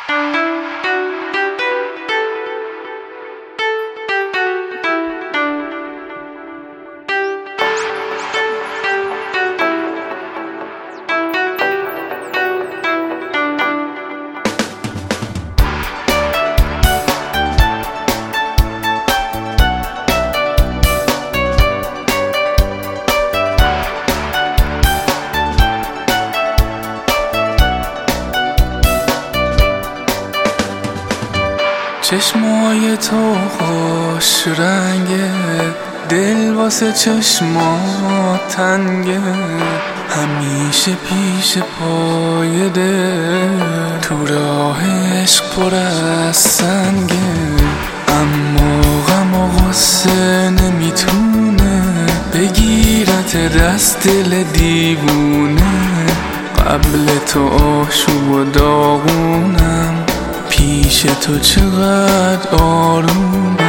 چشمای تو خوش رنگه، دل واسه چشمات تنگه، همیشه پیش پای دل، تو راه عشق پر از سنگه، اما غم و غصه نمیتونه بگیرت دست دل دیوونه. قبل تو آشوب و داغونم، پیش تو چقدر آرومم.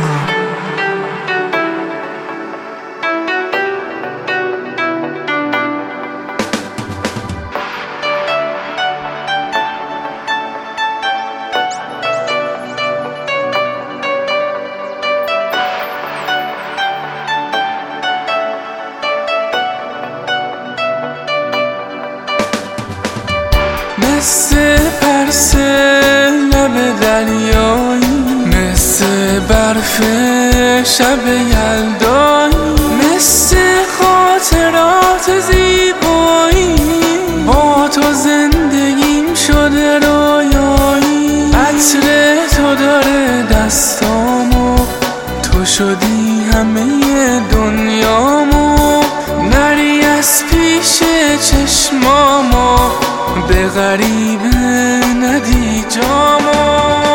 مثل پرس لب دریایی، مثل برف شب یلدایی، مثل خاطرات زیبایی، با تو زندگیم شده رویایی. عطر تو داره دستامو، تو شدی همه دنیامو، نری از پیش چشمامو، به غریبه ندی جامو.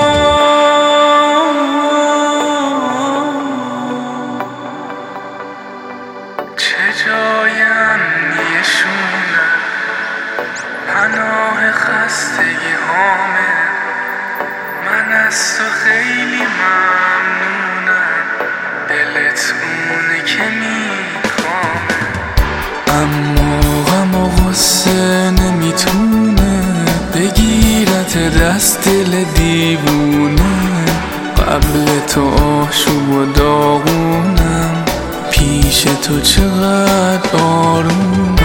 چه جای امنیشونه، پناه خستگی هامه، من از تو خیلی ممنونم، دلت اونه که میکامه. اما غم و غصه نمیتونه بگیرت دست دل دیوونه. قبل تو آشوب و داغونم، پیش تو چقدر آروم.